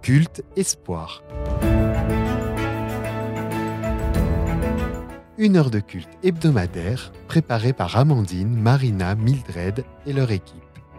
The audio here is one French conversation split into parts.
Culte Espoir. Une heure de culte hebdomadaire préparée par Amandine, Marina, Mildred et leur équipe.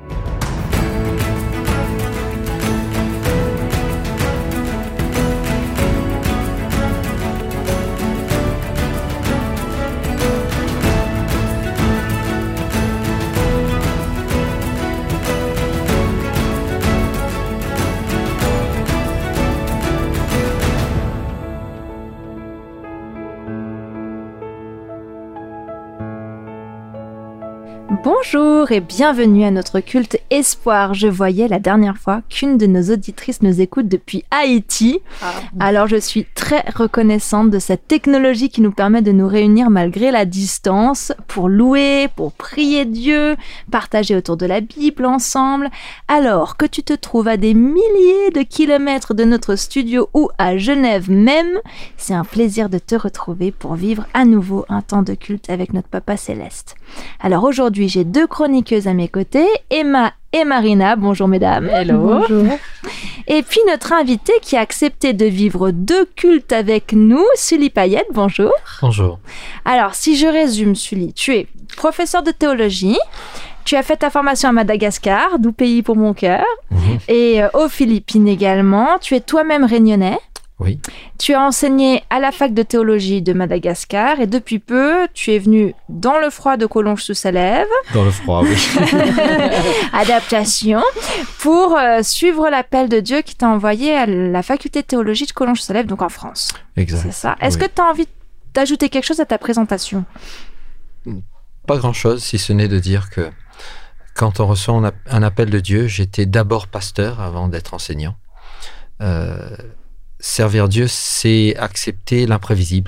Bonjour et bienvenue à notre culte Espoir. Je voyais la dernière fois qu'une de nos auditrices nous écoute depuis Haïti. Alors je suis très reconnaissante de cette technologie qui nous permet de nous réunir malgré la distance pour louer, pour prier Dieu, partager autour de la Bible ensemble. Alors que tu te trouves à des milliers de kilomètres de notre studio ou à Genève même, c'est un plaisir de te retrouver pour vivre à nouveau un temps de culte avec notre Papa Céleste. Alors aujourd'hui, j'ai deux chroniqueuses à mes côtés, Emma et Marina. Bonjour mesdames. Hello. Bonjour. Et puis notre invitée qui a accepté de vivre deux cultes avec nous, Sully Payette. Bonjour. Bonjour. Alors, si je résume, Sully, tu es professeur de théologie. Tu as fait ta formation à Madagascar, doux pays pour mon cœur, et aux Philippines également. Tu es toi-même réunionnais. Oui. Tu as enseigné à la fac de théologie de Madagascar et depuis peu, tu es venu dans le froid de Collonges-sous-Salève. Dans le froid, oui. Adaptation. Pour suivre l'appel de Dieu qui t'a envoyé à la faculté de théologie de Collonges-sous-Salève, donc en France. Exact. C'est ça. Est-ce que tu as envie d'ajouter quelque chose à ta présentation ? Pas grand-chose, si ce n'est de dire que quand on reçoit un appel de Dieu, j'étais d'abord pasteur avant d'être enseignant. Servir Dieu, c'est accepter l'imprévisible.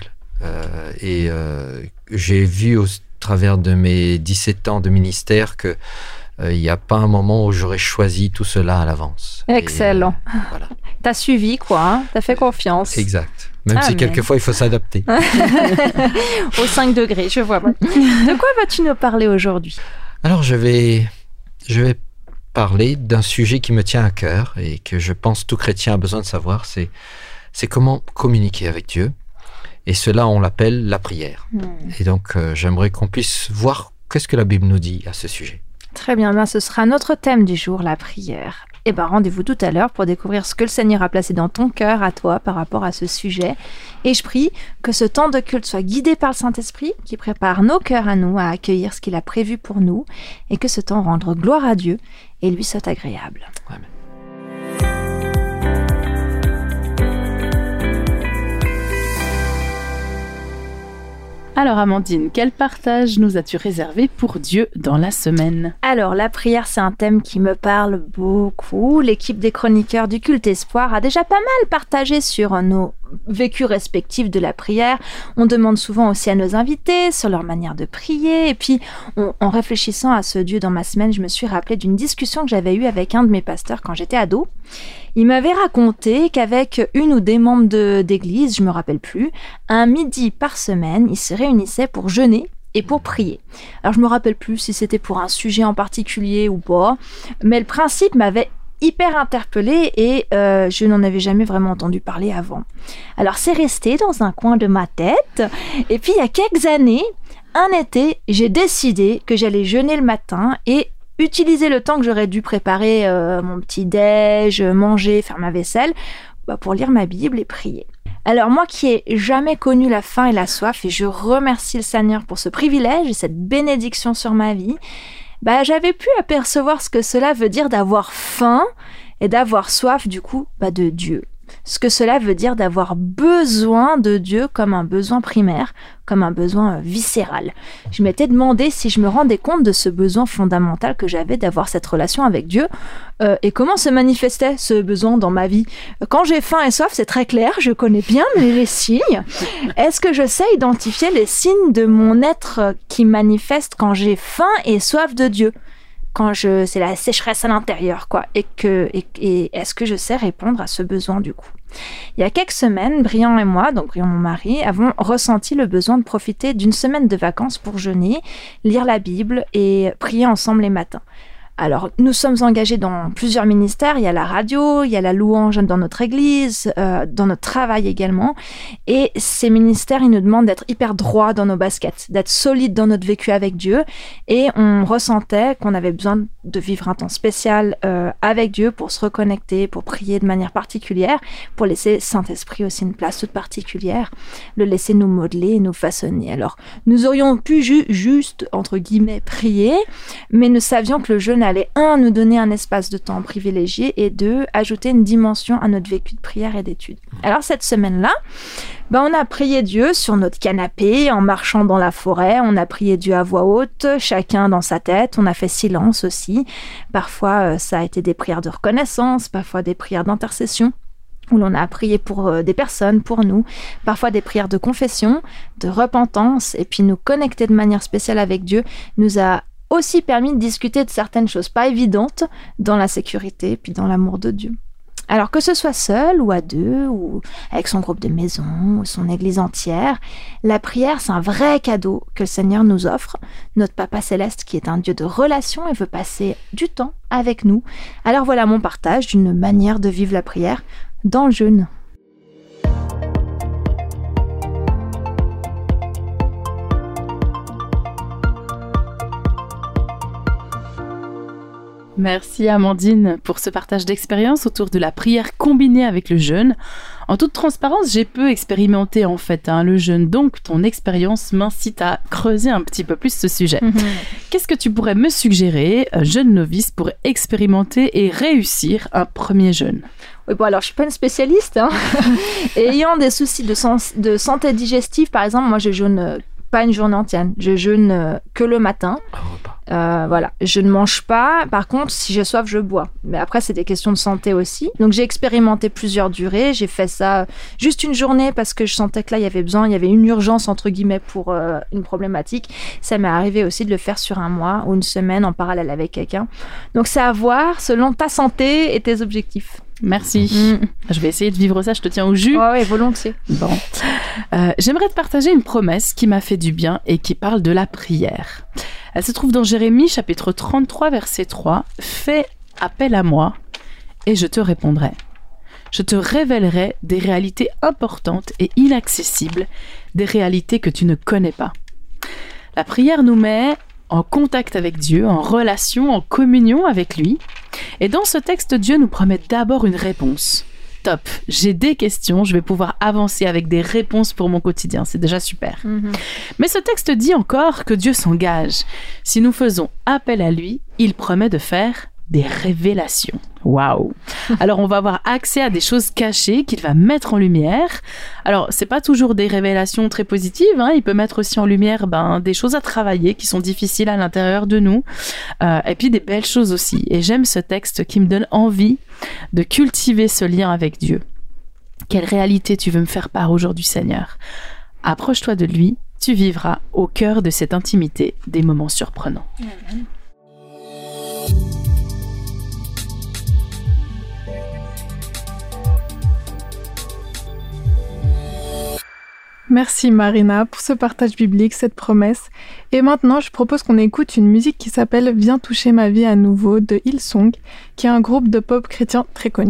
J'ai vu au travers de mes 17 ans de ministère que il n'y a pas un moment où j'aurais choisi tout cela à l'avance. Excellent. Voilà. T'as suivi, quoi. Hein, t'as fait confiance. Exact. Même si quelquefois, il faut s'adapter. Au 5 degrés, je vois. De quoi vas-tu nous parler aujourd'hui ? Alors, je vais parler d'un sujet qui me tient à cœur et que je pense tout chrétien a besoin de savoir, c'est comment communiquer avec Dieu. Et cela, on l'appelle la prière. Et donc, j'aimerais qu'on puisse voir qu'est-ce que la Bible nous dit à ce sujet. Très bien, ce sera notre thème du jour, la prière. Et rendez-vous tout à l'heure pour découvrir ce que le Seigneur a placé dans ton cœur à toi par rapport à ce sujet. Et je prie que ce temps de culte soit guidé par le Saint-Esprit qui prépare nos cœurs à nous à accueillir ce qu'il a prévu pour nous et que ce temps rende gloire à Dieu et lui soit agréable. Amen. Alors Amandine, quel partage nous as-tu réservé pour Dieu dans la semaine ? Alors la prière, c'est un thème qui me parle beaucoup. L'équipe des chroniqueurs du culte Espoir a déjà pas mal partagé sur nos vécus respectifs de la prière. On demande souvent aussi à nos invités sur leur manière de prier. Et puis, en réfléchissant à ce Dieu dans ma semaine, je me suis rappelé d'une discussion que j'avais eue avec un de mes pasteurs quand j'étais ado. Il m'avait raconté qu'avec une ou des membres d'église, je me rappelle plus, un midi par semaine, ils se réunissaient pour jeûner et pour prier. Alors, je me rappelle plus si c'était pour un sujet en particulier ou pas, mais le principe m'avait hyper interpellée et je n'en avais jamais vraiment entendu parler avant. Alors c'est resté dans un coin de ma tête et puis il y a quelques années, un été, j'ai décidé que j'allais jeûner le matin et utiliser le temps que j'aurais dû préparer mon petit-déj, manger, faire ma vaisselle, pour lire ma Bible et prier. Alors moi qui ai jamais connu la faim et la soif et je remercie le Seigneur pour ce privilège et cette bénédiction sur ma vie, j'avais pu apercevoir ce que cela veut dire d'avoir faim et d'avoir soif du coup de Dieu. Ce que cela veut dire d'avoir besoin de Dieu comme un besoin primaire, comme un besoin viscéral. Je m'étais demandé si je me rendais compte de ce besoin fondamental que j'avais d'avoir cette relation avec Dieu et comment se manifestait ce besoin dans ma vie. Quand j'ai faim et soif, c'est très clair, je connais bien les signes. Est-ce que je sais identifier les signes de mon être qui manifeste quand j'ai faim et soif de Dieu ? C'est la sécheresse à l'intérieur, quoi. Et est-ce que je sais répondre à ce besoin, du coup ? Il y a quelques semaines, Brian et moi, donc Brian mon mari, avons ressenti le besoin de profiter d'une semaine de vacances pour jeûner, lire la Bible et prier ensemble les matins. Alors, nous sommes engagés dans plusieurs ministères. Il y a la radio, il y a la louange dans notre église, dans notre travail également. Et ces ministères, ils nous demandent d'être hyper droits dans nos baskets, d'être solides dans notre vécu avec Dieu. Et on ressentait qu'on avait besoin de vivre un temps spécial avec Dieu pour se reconnecter, pour prier de manière particulière, pour laisser Saint-Esprit aussi une place toute particulière, le laisser nous modeler et nous façonner. Alors, nous aurions pu juste, entre guillemets, prier, mais nous savions que le jeûne allait, nous donner un espace de temps privilégié et ajouter une dimension à notre vécu de prière et d'étude. Alors, cette semaine-là, on a prié Dieu sur notre canapé, en marchant dans la forêt. On a prié Dieu à voix haute, chacun dans sa tête. On a fait silence aussi. Parfois, ça a été des prières de reconnaissance, parfois des prières d'intercession, où l'on a prié pour des personnes, pour nous, parfois des prières de confession, de repentance, et puis nous connecter de manière spéciale avec Dieu nous a aussi permis de discuter de certaines choses pas évidentes dans la sécurité, puis dans l'amour de Dieu. Alors que ce soit seul ou à deux, ou avec son groupe de maison, ou son église entière, la prière, c'est un vrai cadeau que le Seigneur nous offre. Notre Papa Céleste, qui est un Dieu de relation et veut passer du temps avec nous. Alors voilà mon partage d'une manière de vivre la prière dans le jeûne. Merci Amandine pour ce partage d'expérience autour de la prière combinée avec le jeûne. En toute transparence, j'ai peu expérimenté en fait le jeûne, donc ton expérience m'incite à creuser un petit peu plus ce sujet. Qu'est-ce que tu pourrais me suggérer, jeune novice, pour expérimenter et réussir un premier jeûne ? Oui, alors je suis pas une spécialiste. Et ayant des soucis de santé digestive, par exemple, moi je jeûne pas une journée entière, je jeûne que le matin. Voilà, je ne mange pas. Par contre, si j'ai soif, je bois. Mais après, c'est des questions de santé aussi. Donc, j'ai expérimenté plusieurs durées. J'ai fait ça juste une journée parce que je sentais que là, il y avait une urgence, entre guillemets, pour une problématique. Ça m'est arrivé aussi de le faire sur un mois ou une semaine en parallèle avec quelqu'un. Donc, c'est à voir selon ta santé et tes objectifs. Merci. Je vais essayer de vivre ça, je te tiens au jus. Ouais, volontiers. Bon. J'aimerais te partager une promesse qui m'a fait du bien et qui parle de la prière. Elle se trouve dans Jérémie, chapitre 33, verset 3. « Fais appel à moi et je te répondrai. Je te révélerai des réalités importantes et inaccessibles, des réalités que tu ne connais pas. » La prière nous met en contact avec Dieu, en relation, en communion avec lui. Et dans ce texte, Dieu nous promet d'abord une réponse. Top, j'ai des questions, je vais pouvoir avancer avec des réponses pour mon quotidien, c'est déjà super. Mais ce texte dit encore que Dieu s'engage. Si nous faisons appel à lui, il promet de faire des révélations. Waouh! Alors, on va avoir accès à des choses cachées qu'il va mettre en lumière. Alors, c'est pas toujours des révélations très positives, il peut mettre aussi en lumière des choses à travailler qui sont difficiles à l'intérieur de nous, et puis des belles choses aussi. Et j'aime ce texte qui me donne envie de cultiver ce lien avec Dieu. Quelle réalité tu veux me faire part aujourd'hui, Seigneur? Approche-toi de lui, tu vivras au cœur de cette intimité des moments surprenants. Amen. Merci Marina pour ce partage biblique, cette promesse. Et maintenant, je propose qu'on écoute une musique qui s'appelle « Viens toucher ma vie à nouveau » de Hillsong, qui est un groupe de pop chrétien très connu.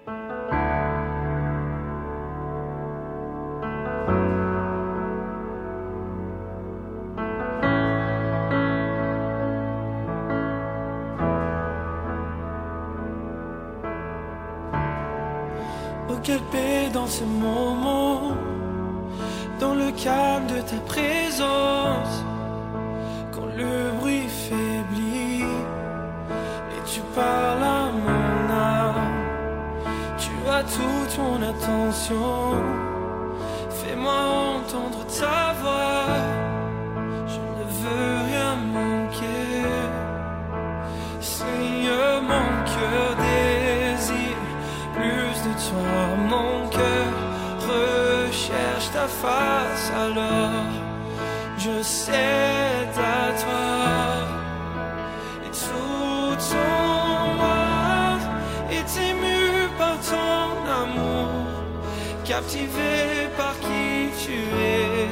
Oh, quelle paix dans ce moment, dans le calme de ta présence, quand le bruit faiblit et tu parles à mon âme. Tu as toute mon attention, fais-moi entendre ta voix. Je ne veux rien manquer, Seigneur, mon cœur désire plus de toi, mon cœur recherche ta face, alors je cède à toi. Et tout ton moi est ému par ton amour, captivé par qui tu es.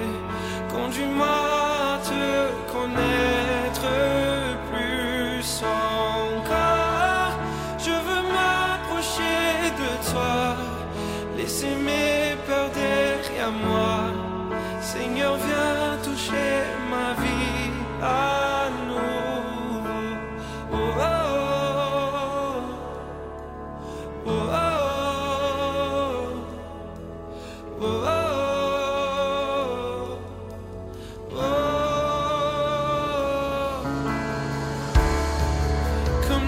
Conduis-moi à te connaître plus encore.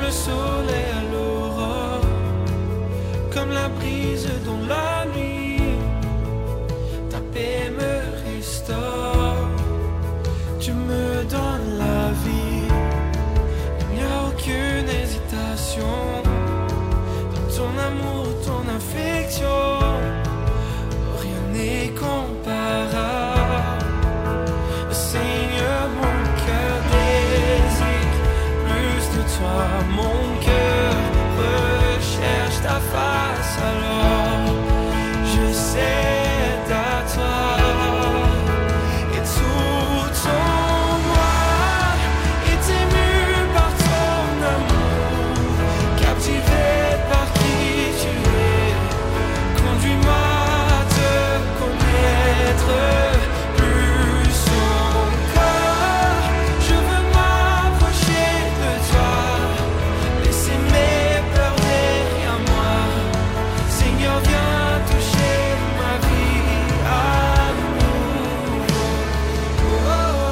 le soleil à l'aurore, comme la brise dans la nuit. Ta paix me restaure, tu me donnes la vie. Il n'y a aucune hésitation dans ton amour, ton affection. Rien n'est comparable. Seigneur, mon cœur désire plus de toi. Mon cœur recherche ta face, alors je cède à toi. Et tout en moi est ému par ton amour, captivé par qui tu es. Conduis-moi à te connaître plus encore. Je veux m'approcher de toi, laisser mes peurs derrière moi. Seigneur, viens toucher ma vie à nouveau. Oh,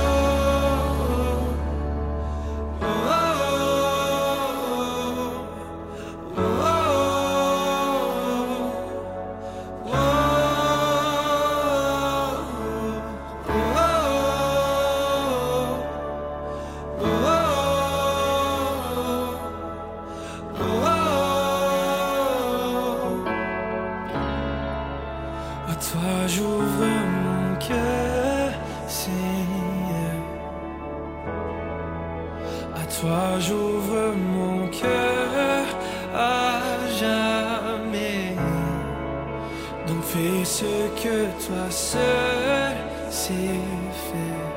oh, oh, oh, oh, à toi j'ouvre mon cœur, Seigneur. À toi j'ouvre mon cœur à jamais. Donc fais ce que toi seul sais faire.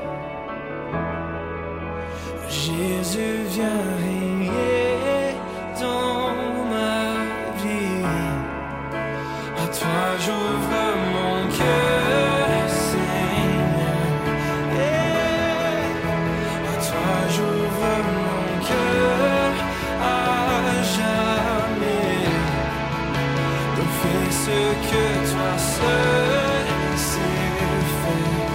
Jésus, viens régner dans ma vie. À toi j'ouvre mon cœur, Seigneur. À toi j'ouvre mon cœur à jamais. Donc fais ce que toi seul sais faire.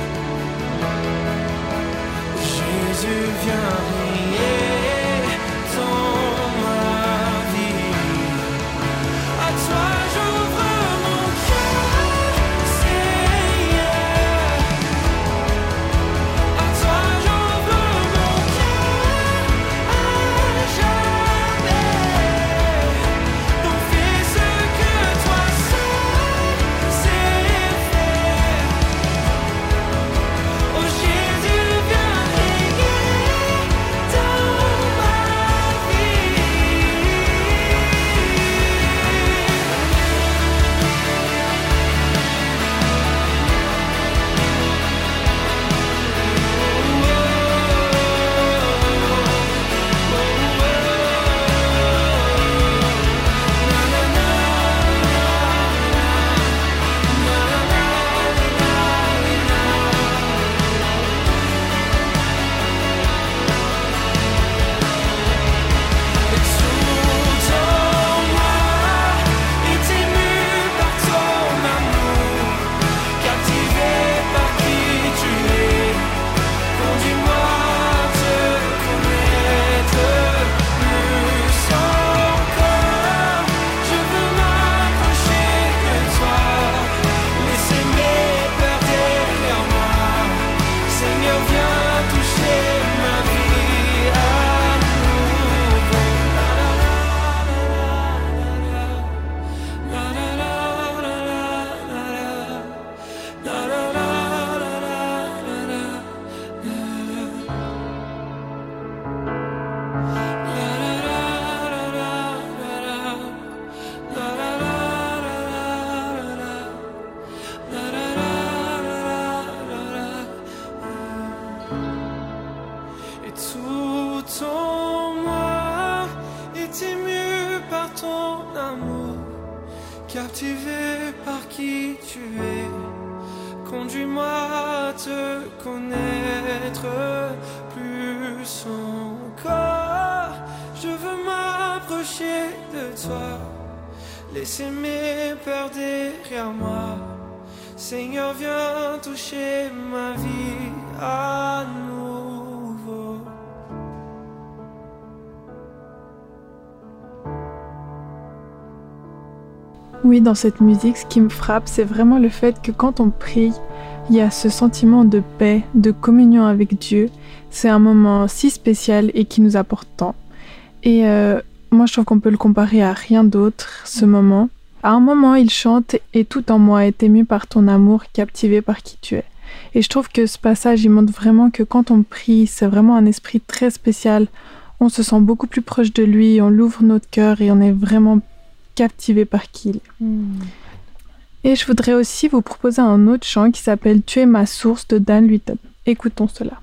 Jésus, viens régner dans ma vie. À toi j'ouvre mon cœur, Seigneur. À toi j'ouvre mon cœur à jamais. Donc fais ce que toi seul sais faire. Oh Jésus, viens régner dans ma vie. Tout en moi est ému par ton amour, captivé par qui tu es. Conduis-moi à te connaître plus encore. Je veux m'approcher de toi, laisser mes peurs derrière moi. Seigneur, viens toucher ma vie à nouveau. Et tout en moi est ému par ton amour, captivé par qui tu es. Conduis-moi à te connaître plus encore. Je veux m'approcher de toi, laisser mes peurs derrière moi. Seigneur, viens toucher ma vie à nouveau. Oui, dans cette musique, ce qui me frappe, c'est vraiment le fait que quand on prie, il y a ce sentiment de paix, de communion avec Dieu. C'est un moment si spécial et qui nous apporte tant. Et moi, je trouve qu'on peut le comparer à rien d'autre, ce moment. À un moment, il chante « Et tout en moi est ému par ton amour, captivé par qui tu es ». Et je trouve que ce passage, il montre vraiment que quand on prie, c'est vraiment un esprit très spécial. On se sent beaucoup plus proche de lui, on l'ouvre notre cœur et on est vraiment captivé par qui il est. Et je voudrais aussi vous proposer un autre chant qui s'appelle « Tu es ma source » de Dan Lutton. Écoutons cela.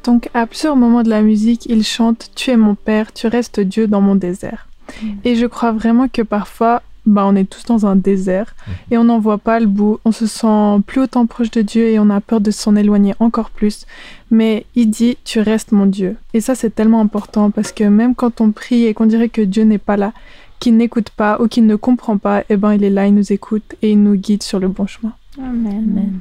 Donc à plusieurs moments de la musique, il chante « Tu es mon Père, tu restes Dieu dans mon désert ». Et je crois vraiment que parfois, on est tous dans un désert et on n'en voit pas le bout. On se sent plus autant proche de Dieu et on a peur de s'en éloigner encore plus. Mais il dit « Tu restes mon Dieu ». Et ça, c'est tellement important parce que même quand on prie et qu'on dirait que Dieu n'est pas là, qu'il n'écoute pas ou qu'il ne comprend pas, il est là, il nous écoute et il nous guide sur le bon chemin. Amen. Amen.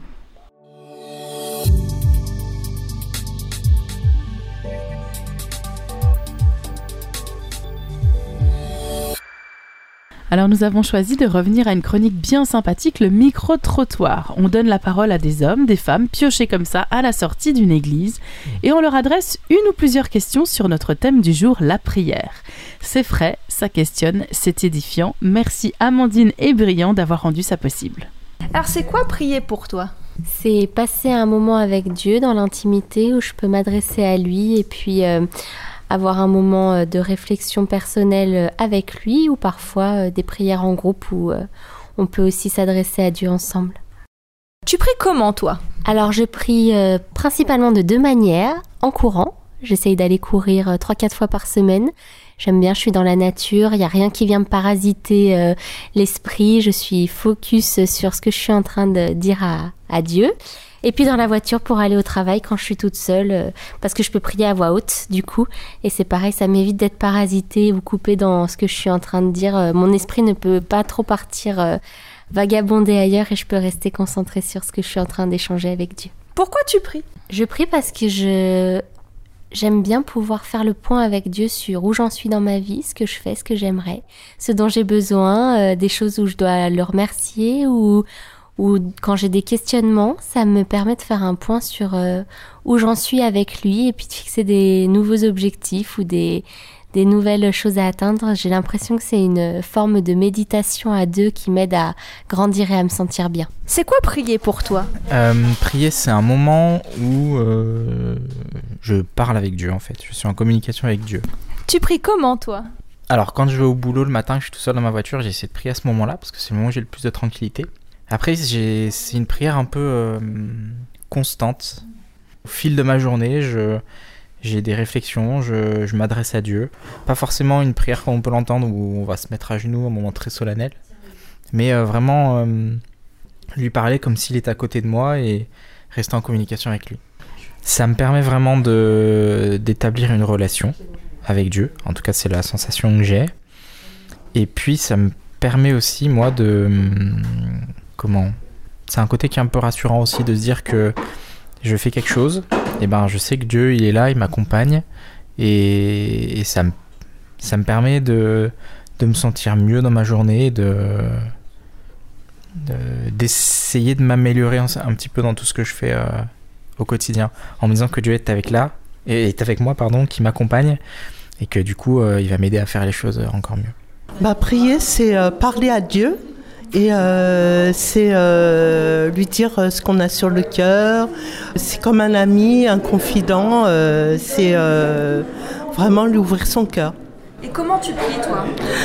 Alors nous avons choisi de revenir à une chronique bien sympathique, le micro-trottoir. On donne la parole à des hommes, des femmes, piochés comme ça à la sortie d'une église et on leur adresse une ou plusieurs questions sur notre thème du jour, la prière. C'est frais, ça questionne, c'est édifiant. Merci Amandine et Briand d'avoir rendu ça possible. Alors c'est quoi prier pour toi ? C'est passer un moment avec Dieu dans l'intimité où je peux m'adresser à lui et puis avoir un moment de réflexion personnelle avec lui ou parfois des prières en groupe où on peut aussi s'adresser à Dieu ensemble. Tu pries comment toi ? Alors je prie principalement de 2 manières, en courant. J'essaye d'aller courir 3-4 fois par semaine. J'aime bien, je suis dans la nature, il n'y a rien qui vient me parasiter l'esprit. Je suis focus sur ce que je suis en train de dire à Dieu. Et puis dans la voiture pour aller au travail quand je suis toute seule, parce que je peux prier à voix haute du coup. Et c'est pareil, ça m'évite d'être parasitée ou coupée dans ce que je suis en train de dire. Mon esprit ne peut pas trop partir vagabonder ailleurs et je peux rester concentrée sur ce que je suis en train d'échanger avec Dieu. Pourquoi tu pries ? Je prie parce que j'aime bien pouvoir faire le point avec Dieu sur où j'en suis dans ma vie, ce que je fais, ce que j'aimerais, ce dont j'ai besoin, des choses où je dois le remercier ou quand j'ai des questionnements, ça me permet de faire un point sur où j'en suis avec lui et puis de fixer des nouveaux objectifs ou des nouvelles choses à atteindre. J'ai l'impression que c'est une forme de méditation à 2 qui m'aide à grandir et à me sentir bien. C'est quoi prier pour toi ? Prier, c'est un moment où je parle avec Dieu en fait. Je suis en communication avec Dieu. Tu pries comment toi ? Alors quand je vais au boulot le matin, que je suis tout seul dans ma voiture, j'essaie de prier à ce moment-là parce que c'est le moment où j'ai le plus de tranquillité. Après, c'est une prière un peu constante. Au fil de ma journée, j'ai des réflexions, je m'adresse à Dieu. Pas forcément une prière comme on peut l'entendre où on va se mettre à genoux, un moment très solennel. Mais vraiment lui parler comme s'il était à côté de moi et rester en communication avec lui. Ça me permet vraiment d'établir une relation avec Dieu. En tout cas, c'est la sensation que j'ai. Et puis, ça me permet aussi, moi, c'est un côté qui est un peu rassurant aussi de se dire que je fais quelque chose, et je sais que Dieu il est là, il m'accompagne et ça me permet de me sentir mieux dans ma journée, d'essayer de m'améliorer un petit peu dans tout ce que je fais au quotidien, en me disant que Dieu est avec moi, qui m'accompagne et que du coup il va m'aider à faire les choses encore mieux. Prier, c'est parler à Dieu. Et c'est lui dire ce qu'on a sur le cœur. C'est comme un ami, un confident. C'est vraiment lui ouvrir son cœur. Et comment tu pries, toi ?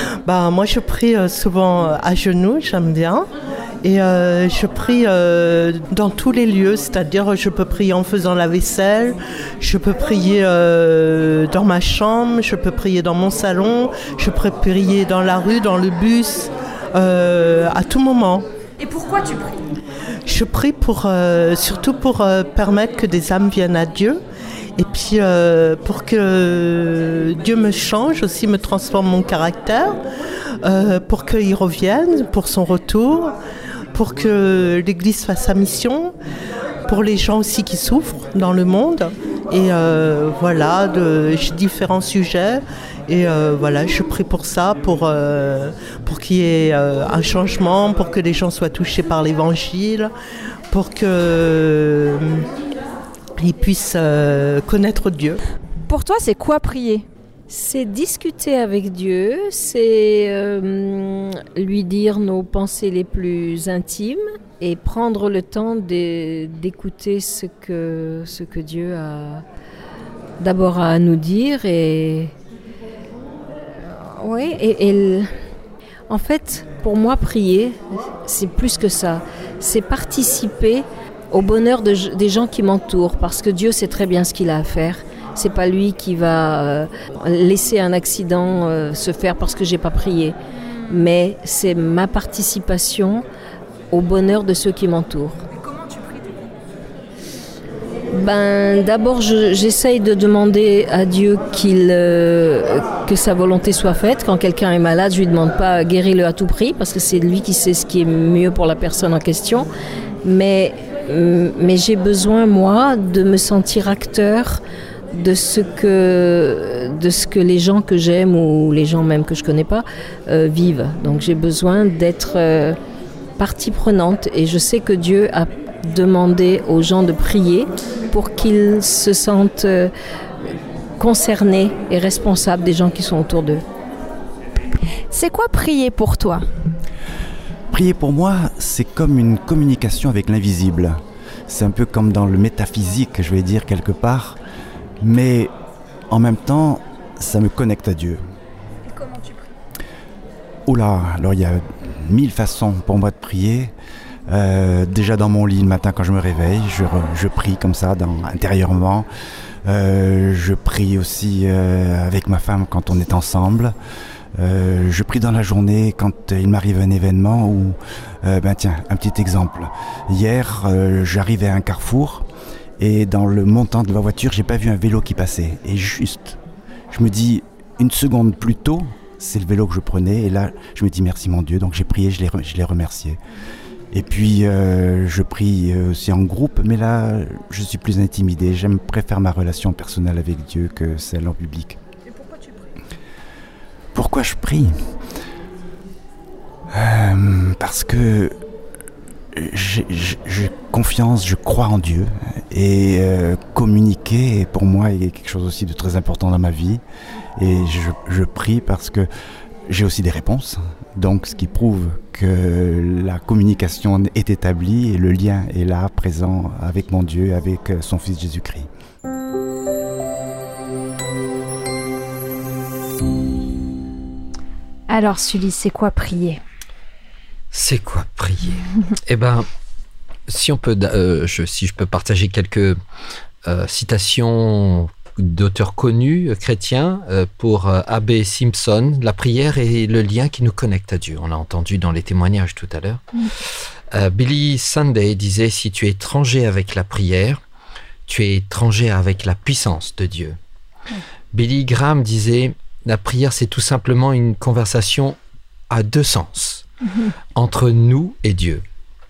Moi, je prie souvent à genoux, j'aime bien. Et je prie dans tous les lieux, c'est-à-dire je peux prier en faisant la vaisselle, je peux prier dans ma chambre, je peux prier dans mon salon, je peux prier dans la rue, dans le bus. À tout moment. Et pourquoi tu pries ? Je prie surtout pour permettre que des âmes viennent à Dieu et puis pour que Dieu me change aussi, me transforme mon caractère, pour qu'il revienne, pour son retour, pour que l'Église fasse sa mission, pour les gens aussi qui souffrent dans le monde et j'ai différents sujets. Et je prie pour ça, pour qu'il y ait un changement, pour que les gens soient touchés par l'Évangile, pour qu'ils puissent connaître Dieu. Pour toi, c'est quoi prier ? C'est discuter avec Dieu, c'est lui dire nos pensées les plus intimes et prendre le temps d'écouter ce que Dieu a d'abord à nous dire et en fait, pour moi, prier, c'est plus que ça. C'est participer au bonheur des gens qui m'entourent, parce que Dieu sait très bien ce qu'il a à faire. C'est pas lui qui va laisser un accident se faire parce que j'ai pas prié, mais c'est ma participation au bonheur de ceux qui m'entourent. D'abord, j'essaye de demander à Dieu que sa volonté soit faite. Quand quelqu'un est malade, je lui demande pas guéris-le à tout prix, parce que c'est lui qui sait ce qui est mieux pour la personne en question. Mais j'ai besoin, moi, de me sentir acteur de ce que les gens que j'aime ou les gens même que je connais pas vivent. Donc j'ai besoin d'être partie prenante, et je sais que Dieu a demandé aux gens de prier pour qu'ils se sentent concernés et responsables des gens qui sont autour d'eux. C'est quoi prier pour toi ? Prier pour moi, c'est comme une communication avec l'invisible. C'est un peu comme dans le métaphysique, je vais dire quelque part, mais en même temps, ça me connecte à Dieu. Et comment tu pries ? Oula, alors il y a 1000 façons pour moi de prier. Déjà dans mon lit le matin quand je me réveille, je prie comme ça intérieurement. Je prie aussi avec ma femme quand on est ensemble. Je prie dans la journée quand il m'arrive un événement où, tiens, un petit exemple. Hier, j'arrivais à un carrefour et dans le montant de ma voiture, j'ai pas vu un vélo qui passait. Et juste, je me dis, une seconde plus tôt, c'est le vélo que je prenais. Et là, je me dis merci mon Dieu. Donc j'ai prié, je l'ai remercié. Et puis, je prie aussi en groupe, mais là, je suis plus intimidé. Préfère ma relation personnelle avec Dieu que celle en public. Et pourquoi tu pries ? Pourquoi je prie ? Parce que j'ai confiance, je crois en Dieu. Et communiquer, pour moi, est quelque chose aussi de très important dans ma vie. Et je prie parce que j'ai aussi des réponses. Donc, ce qui prouve que la communication est établie et le lien est là, présent avec mon Dieu, avec son Fils Jésus-Christ. Alors, Sully, c'est quoi prier ? C'est quoi prier ? Eh ben, si je peux partager quelques citations d'auteurs connus chrétiens pour A.B. Simpson, la prière est le lien qui nous connecte à Dieu. On l'a entendu dans les témoignages tout à l'heure. Billy Sunday disait, si tu es étranger avec la prière, tu es étranger avec la puissance de Dieu. Billy Graham disait, la prière c'est tout simplement une conversation à deux sens, entre nous et Dieu.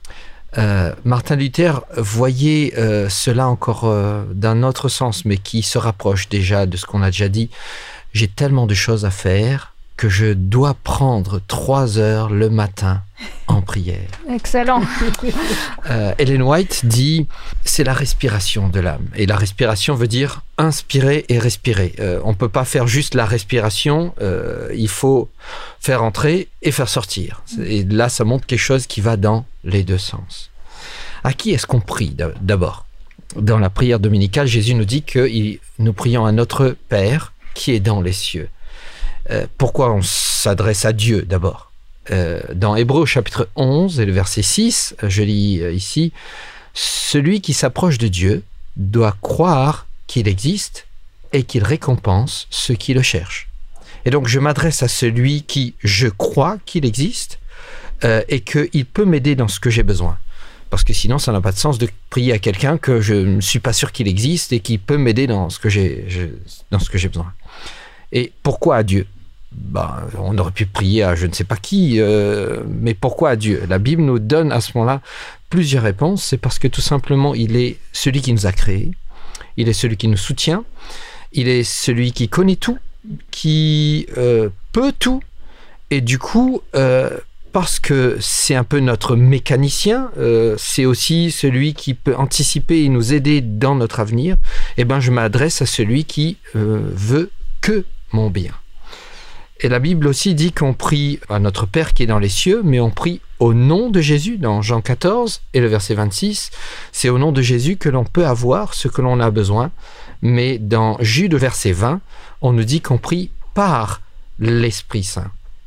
Martin Luther voyait cela encore d'un autre sens, mais qui se rapproche déjà de ce qu'on a déjà dit. J'ai tellement de choses à faire que je dois prendre 3 heures le matin en prière. Excellent. Ellen White dit, c'est la respiration de l'âme. Et la respiration veut dire inspirer et respirer. On ne peut pas faire juste la respiration, il faut faire entrer et faire sortir. Et là, ça montre quelque chose qui va dans les deux sens. À qui est-ce qu'on prie d'abord ? Dans la prière dominicale, Jésus nous dit que nous prions à notre Père qui est dans les cieux. Pourquoi on s'adresse à Dieu d'abord ? Dans Hébreux chapitre 11 et le verset 6, je lis ici, « Celui qui s'approche de Dieu doit croire qu'il existe et qu'il récompense ceux qui le cherchent. » Et donc je m'adresse à celui qui, je crois qu'il existe et qu'il peut m'aider dans ce que j'ai besoin. Parce que sinon, ça n'a pas de sens de prier à quelqu'un que je ne suis pas sûr qu'il existe et qui peut m'aider dans ce que j'ai besoin. Et pourquoi à Dieu ? On aurait pu prier à je ne sais pas qui, mais pourquoi à Dieu ? La Bible nous donne à ce moment-là plusieurs réponses. C'est parce que tout simplement, il est celui qui nous a créés, il est celui qui nous soutient, il est celui qui connaît tout, qui peut tout, et du coup, parce que c'est un peu notre mécanicien, c'est aussi celui qui peut anticiper et nous aider dans notre avenir, et je m'adresse à celui qui veut que mon bien. Et la Bible aussi dit qu'on prie à notre Père qui est dans les cieux, mais on prie au nom de Jésus, dans Jean 14 et le verset 26. C'est au nom de Jésus que l'on peut avoir ce que l'on a besoin. Mais dans Jude verset 20, on nous dit qu'on prie par l'Esprit Saint.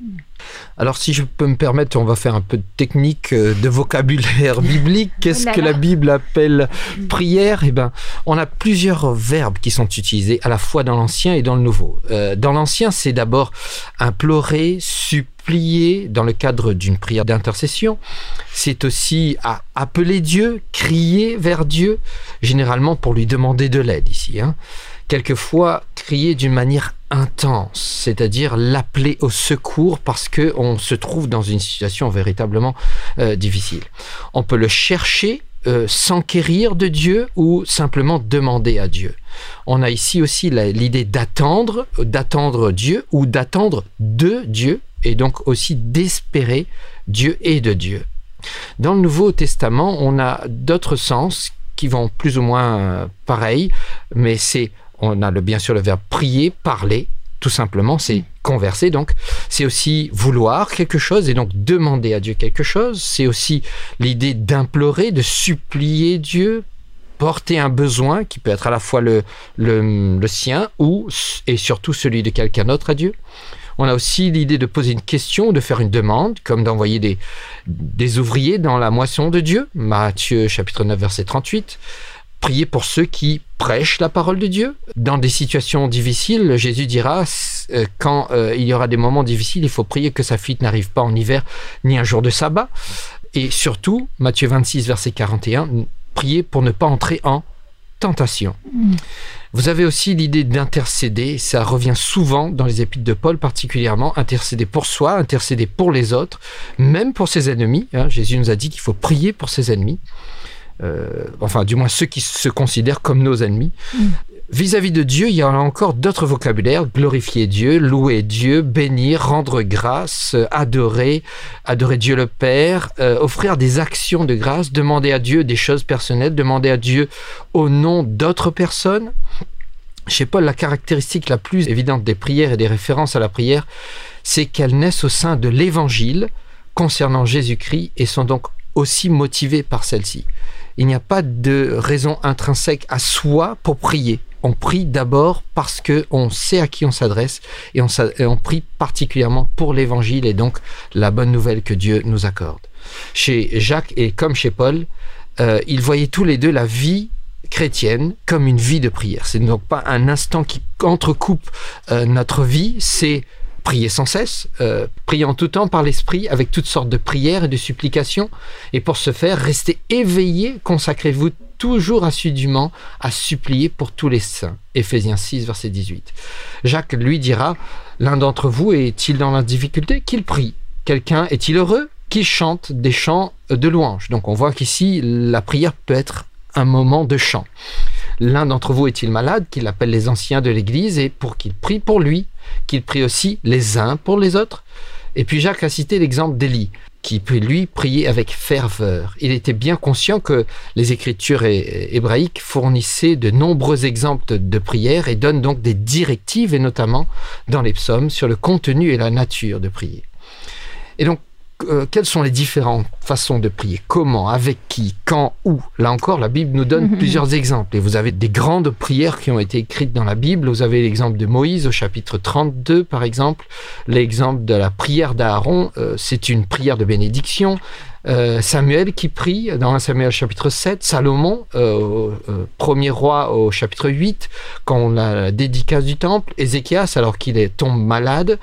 Alors, si je peux me permettre, on va faire un peu de technique de vocabulaire biblique. Qu'est-ce que la Bible appelle prière ? Eh bien, on a plusieurs verbes qui sont utilisés à la fois dans l'Ancien et dans le Nouveau. Dans l'Ancien, c'est d'abord implorer, supplier dans le cadre d'une prière d'intercession. C'est aussi à appeler Dieu, crier vers Dieu, généralement pour lui demander de l'aide ici. Quelquefois, crier d'une manière intense, c'est-à-dire l'appeler au secours parce qu'on se trouve dans une situation véritablement difficile. On peut le chercher, s'enquérir de Dieu ou simplement demander à Dieu. On a ici aussi l'idée d'attendre Dieu ou d'attendre de Dieu et donc aussi d'espérer Dieu et de Dieu. Dans le Nouveau Testament, on a d'autres sens qui vont plus ou moins pareil, mais on a bien sûr le verbe prier, parler, tout simplement, c'est converser. Donc, c'est aussi vouloir quelque chose et donc demander à Dieu quelque chose. C'est aussi l'idée d'implorer, de supplier Dieu, porter un besoin qui peut être à la fois le sien et surtout celui de quelqu'un d'autre à Dieu. On a aussi l'idée de poser une question, de faire une demande, comme d'envoyer des ouvriers dans la moisson de Dieu. Matthieu chapitre 9, verset 38. Prier pour ceux qui prêchent la parole de Dieu. Dans des situations difficiles, Jésus dira, quand il y aura des moments difficiles, il faut prier que sa fuite n'arrive pas en hiver, ni un jour de sabbat. Et surtout, Matthieu 26, verset 41, prier pour ne pas entrer en tentation. Vous avez aussi l'idée d'intercéder, ça revient souvent dans les épîtres de Paul particulièrement, intercéder pour soi, intercéder pour les autres, même pour ses ennemis. Jésus nous a dit qu'il faut prier pour ses ennemis. Enfin, du moins ceux qui se considèrent comme nos ennemis. Vis-à-vis de Dieu, il y en a encore d'autres vocabulaires. Glorifier Dieu, louer Dieu, bénir, rendre grâce, adorer Dieu le Père, offrir des actions de grâce, demander à Dieu des choses personnelles, demander à Dieu au nom d'autres personnes. Chez Paul, la caractéristique la plus évidente des prières et des références à la prière, c'est qu'elles naissent au sein de l'Évangile concernant Jésus-Christ et sont donc aussi motivées par celle-ci. Il n'y a pas de raison intrinsèque à soi pour prier. On prie d'abord parce qu'on sait à qui on s'adresse et on prie particulièrement pour l'Évangile et donc la bonne nouvelle que Dieu nous accorde. Chez Jacques et comme chez Paul, ils voyaient tous les deux la vie chrétienne comme une vie de prière. C'est donc pas un instant qui entrecoupe notre vie, c'est prier sans cesse, prier en tout temps par l'Esprit avec toutes sortes de prières et de supplications. Et pour ce faire, restez éveillés, consacrez-vous toujours assidûment à supplier pour tous les saints. Éphésiens 6, verset 18. Jacques lui dira, l'un d'entre vous est-il dans la difficulté? Qu'il prie. Quelqu'un est-il heureux? Qu'il chante des chants de louange. Donc on voit qu'ici, la prière peut être un moment de chant. L'un d'entre vous est-il malade? Qu'il appelle les anciens de l'Église et pour qu'ils prient pour lui, qu'il prie aussi les uns pour les autres. Et puis Jacques a cité l'exemple d'Élie, qui lui priait avec ferveur. Il était bien conscient que les Écritures hébraïques fournissaient de nombreux exemples de prière et donnent donc des directives, et notamment dans les psaumes, sur le contenu et la nature de prier. Et donc, quelles sont les différentes façons de prier? Comment? Avec qui? Quand? Où? Là encore, la Bible nous donne plusieurs exemples. Et vous avez des grandes prières qui ont été écrites dans la Bible. Vous avez l'exemple de Moïse au chapitre 32, par exemple. L'exemple de la prière d'Aaron, c'est une prière de bénédiction. Samuel qui prie dans 1 Samuel chapitre 7, Salomon, premier roi au chapitre 8, quand on a la dédicace du temple, Ézéchias alors qu'il tombe malade,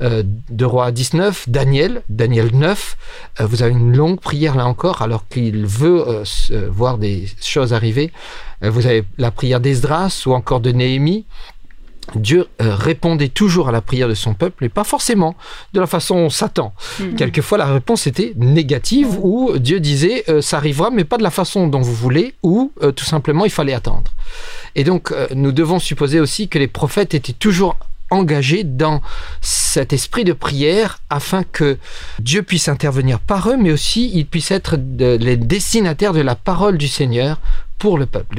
2 Rois 19, Daniel 9, vous avez une longue prière là encore alors qu'il veut voir des choses arriver. Vous avez la prière d'Esdras ou encore de Néhémie. Dieu répondait toujours à la prière de son peuple et pas forcément de la façon dont on s'attend. Quelquefois la réponse était négative où Dieu disait ça arrivera mais pas de la façon dont vous voulez ou tout simplement il fallait attendre. Et donc nous devons supposer aussi que les prophètes étaient toujours engagés dans cet esprit de prière afin que Dieu puisse intervenir par eux mais aussi ils puissent être les destinataires de la parole du Seigneur pour le peuple de Dieu.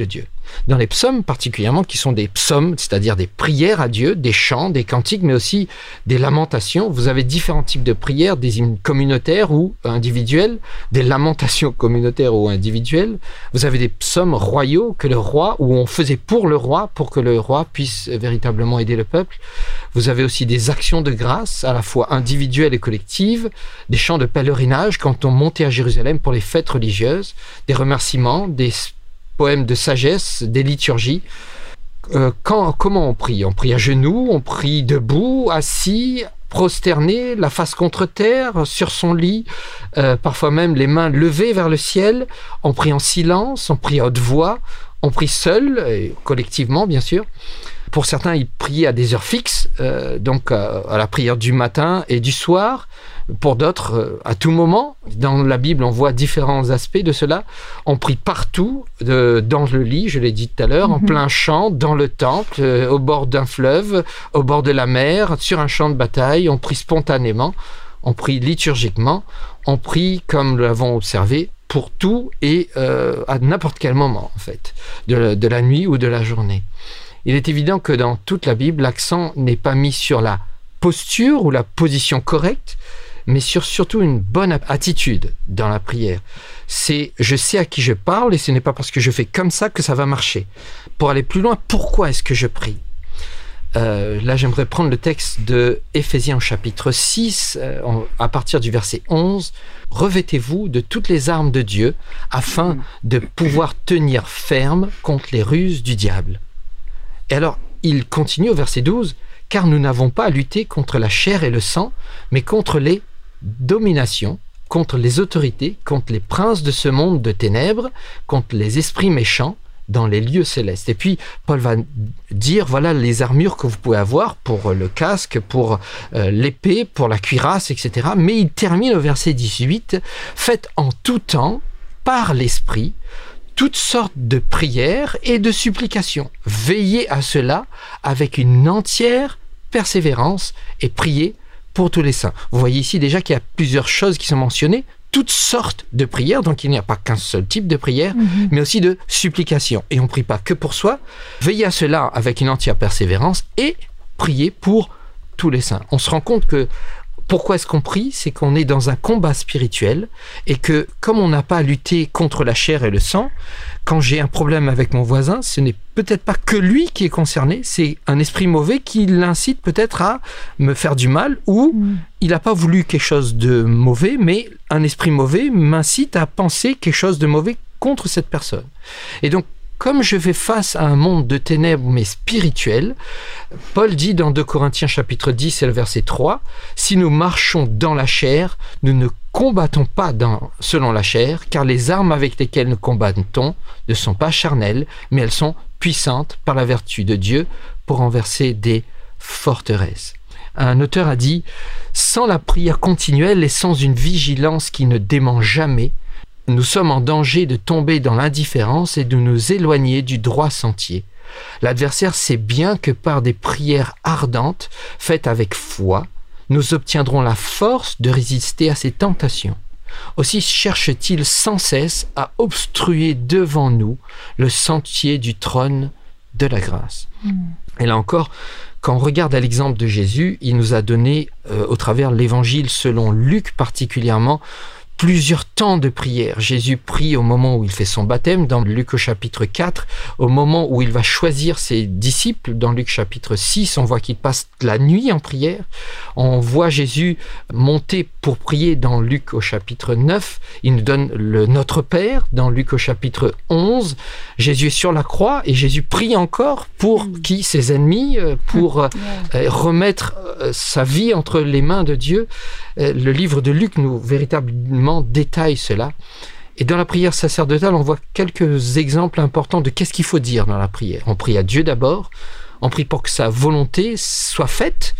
Dans les psaumes particulièrement, qui sont des psaumes, c'est-à-dire des prières à Dieu, des chants, des cantiques, mais aussi des lamentations. Vous avez différents types de prières, des hymnes communautaires ou individuels, des lamentations communautaires ou individuelles. Vous avez des psaumes royaux que le roi, où on faisait pour le roi, pour que le roi puisse véritablement aider le peuple. Vous avez aussi des actions de grâce, à la fois individuelles et collectives, des chants de pèlerinage quand on montait à Jérusalem pour les fêtes religieuses, des remerciements, des poèmes de sagesse, des liturgies. Comment on prie? On prie à genoux, on prie debout, assis, prosterné, la face contre terre, sur son lit, parfois même les mains levées vers le ciel. On prie en silence, on prie à haute voix, on prie seul, et collectivement bien sûr. Pour certains, ils prient à des heures fixes, donc à la prière du matin et du soir. Pour d'autres, à tout moment. Dans la Bible, on voit différents aspects de cela. On prie partout, dans le lit, je l'ai dit tout à l'heure, en plein champ, dans le temple, au bord d'un fleuve, au bord de la mer, sur un champ de bataille. On prie spontanément, on prie liturgiquement, on prie, comme nous l'avons observé, pour tout et à n'importe quel moment, en fait, de la nuit ou de la journée. Il est évident que dans toute la Bible, l'accent n'est pas mis sur la posture ou la position correcte, mais surtout une bonne attitude dans la prière. C'est je sais à qui je parle et ce n'est pas parce que je fais comme ça que ça va marcher. Pour aller plus loin, pourquoi est-ce que je prie? Là, j'aimerais prendre le texte de Éphésiens chapitre 6, à partir du verset 11. « Revêtez-vous de toutes les armes de Dieu afin de pouvoir tenir ferme contre les ruses du diable. » Et alors, il continue au verset 12. « Car nous n'avons pas à lutter contre la chair et le sang, mais contre les dominations, contre les autorités, contre les princes de ce monde de ténèbres, contre les esprits méchants dans les lieux célestes. » Et puis, Paul va dire, voilà les armures que vous pouvez avoir pour le casque, pour l'épée, pour la cuirasse, etc. Mais il termine au verset 18, « Faites en tout temps, par l'esprit, toutes sortes de prières et de supplications. Veillez à cela avec une entière persévérance et priez pour tous les saints. » Vous voyez ici déjà qu'il y a plusieurs choses qui sont mentionnées, toutes sortes de prières, donc il n'y a pas qu'un seul type de prière, mais aussi de supplications. Et on ne prie pas que pour soi, veillez à cela avec une entière persévérance et priez pour tous les saints. On se rend compte que pourquoi est-ce qu'on prie? C'est qu'on est dans un combat spirituel et que comme on n'a pas à lutter contre la chair et le sang, quand j'ai un problème avec mon voisin, ce n'est peut-être pas que lui qui est concerné, c'est un esprit mauvais qui l'incite peut-être à me faire du mal ou il n'a pas voulu quelque chose de mauvais, mais un esprit mauvais m'incite à penser quelque chose de mauvais contre cette personne. Et donc, comme je fais face à un monde de ténèbres mais spirituel, Paul dit dans 2 Corinthiens chapitre 10 et le verset 3, « Si nous marchons dans la chair, nous ne combattons pas selon la chair, car les armes avec lesquelles nous combattons ne sont pas charnelles, mais elles sont puissantes par la vertu de Dieu pour renverser des forteresses. » Un auteur a dit « Sans la prière continuelle et sans une vigilance qui ne dément jamais, nous sommes en danger de tomber dans l'indifférence et de nous éloigner du droit sentier. L'adversaire sait bien que par des prières ardentes, faites avec foi, nous obtiendrons la force de résister à ces tentations. Aussi cherche-t-il sans cesse à obstruer devant nous le sentier du trône de la grâce. » Et là encore, quand on regarde à l'exemple de Jésus, il nous a donné, au travers de l'évangile selon Luc particulièrement, plusieurs temps de prière. Jésus prie au moment où il fait son baptême, dans Luc au chapitre 4, au moment où il va choisir ses disciples, dans Luc chapitre 6, on voit qu'il passe la nuit en prière. On voit Jésus monter pour prier dans Luc au chapitre 9, il nous donne le Notre Père, dans Luc au chapitre 11, Jésus est sur la croix et Jésus prie encore pour qui? Ses ennemis, pour remettre sa vie entre les mains de Dieu. Le livre de Luc nous véritablement détaille cela. Et dans la prière sacerdotale, on voit quelques exemples importants de qu'est-ce qu'il faut dire dans la prière. On prie à Dieu d'abord, on prie pour que sa volonté soit faite.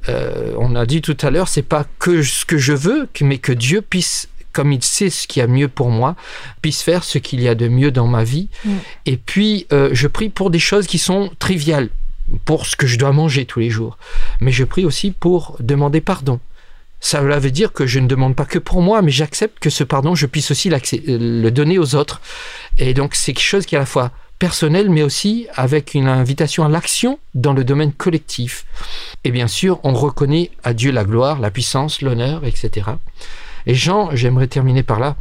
On a dit tout à l'heure, c'est pas que ce que je veux, mais que Dieu puisse, comme il sait ce qu'il y a mieux pour moi, puisse faire ce qu'il y a de mieux dans ma vie. Et puis, je prie pour des choses qui sont triviales, pour ce que je dois manger tous les jours. Mais je prie aussi pour demander pardon. Ça veut dire que je ne demande pas que pour moi, mais j'accepte que ce pardon, je puisse aussi le donner aux autres. Et donc, c'est quelque chose qui est à la fois personnel, mais aussi avec une invitation à l'action dans le domaine collectif. Et bien sûr, on reconnaît à Dieu la gloire, la puissance, l'honneur, etc. Et Jean, j'aimerais terminer par là,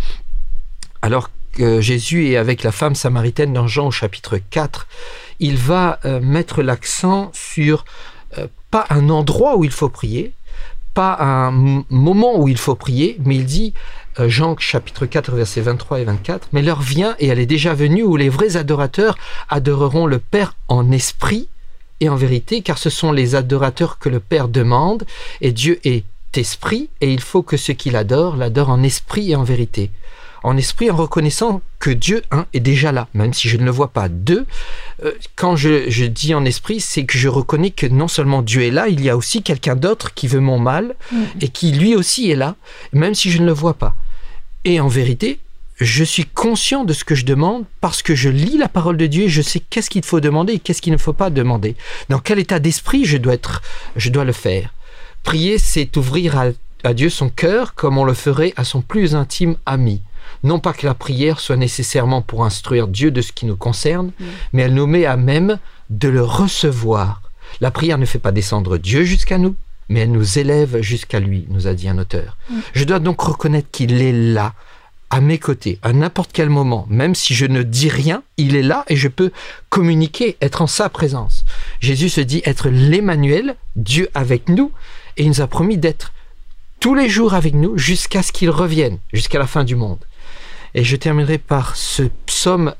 alors que Jésus est avec la femme samaritaine dans Jean au chapitre 4, il va mettre l'accent sur pas un endroit où il faut prier, pas un moment où il faut prier, mais il dit, Jean chapitre 4 versets 23 et 24, « Mais l'heure vient et elle est déjà venue où les vrais adorateurs adoreront le Père en esprit et en vérité, car ce sont les adorateurs que le Père demande, et Dieu est esprit, et il faut que ceux qui l'adorent en esprit et en vérité. » En esprit, en reconnaissant que Dieu, est déjà là, même si je ne le vois pas. Deux, quand je dis en esprit, c'est que je reconnais que non seulement Dieu est là, il y a aussi quelqu'un d'autre qui veut mon mal, et qui lui aussi est là, même si je ne le vois pas. Et en vérité, je suis conscient de ce que je demande parce que je lis la parole de Dieu et je sais qu'est-ce qu'il faut demander et qu'est-ce qu'il ne faut pas demander. Dans quel état d'esprit je dois le faire. Prier, c'est ouvrir à Dieu son cœur comme on le ferait à son plus intime ami. Non pas que la prière soit nécessairement pour instruire Dieu de ce qui nous concerne, mais elle nous met à même de le recevoir. La prière ne fait pas descendre Dieu jusqu'à nous, mais elle nous élève jusqu'à lui, nous a dit un auteur. Je dois donc reconnaître qu'il est là, à mes côtés, à n'importe quel moment. Même si je ne dis rien, il est là et je peux communiquer, être en sa présence. Jésus se dit être l'Emmanuel, Dieu avec nous, et il nous a promis d'être tous les jours avec nous jusqu'à ce qu'il revienne, jusqu'à la fin du monde. Et je terminerai par ce psaume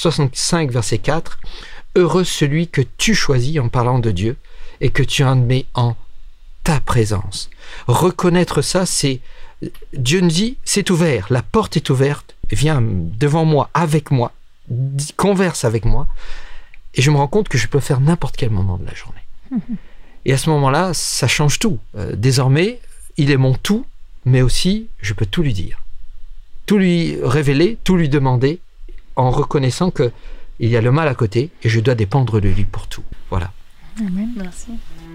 65, verset 4. « Heureux celui que tu choisis en parlant de Dieu et que tu admets en ta présence. » Reconnaître ça, c'est... Dieu nous dit, c'est ouvert, la porte est ouverte, viens devant moi, avec moi, converse avec moi. Et je me rends compte que je peux le faire n'importe quel moment de la journée. Et à ce moment-là, ça change tout. Désormais, il est mon tout, mais aussi, je peux tout lui dire. Tout lui révéler, tout lui demander, en reconnaissant qu'il y a le mal à côté et je dois dépendre de lui pour tout. Voilà. Amen, merci.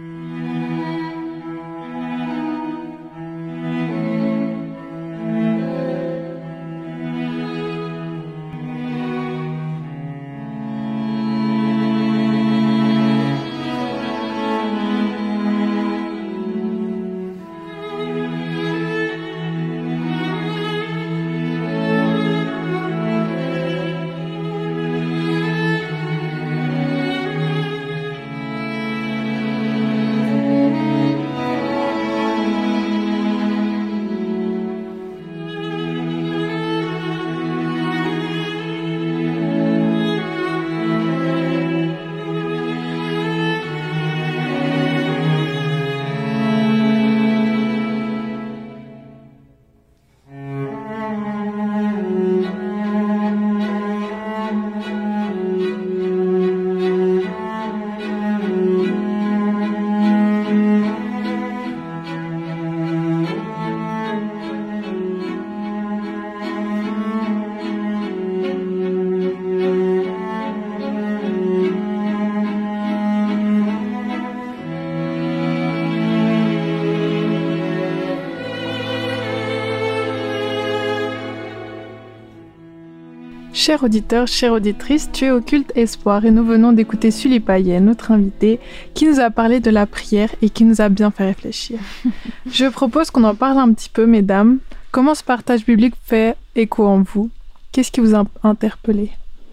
Chers auditeurs, chères auditrices, tu es au Culte Espoir et nous venons d'écouter Sully Payet, notre invité, qui nous a parlé de la prière et qui nous a bien fait réfléchir. Je propose qu'on en parle un petit peu, mesdames. Comment ce partage biblique fait écho en vous? Qu'est-ce qui vous a interpellé?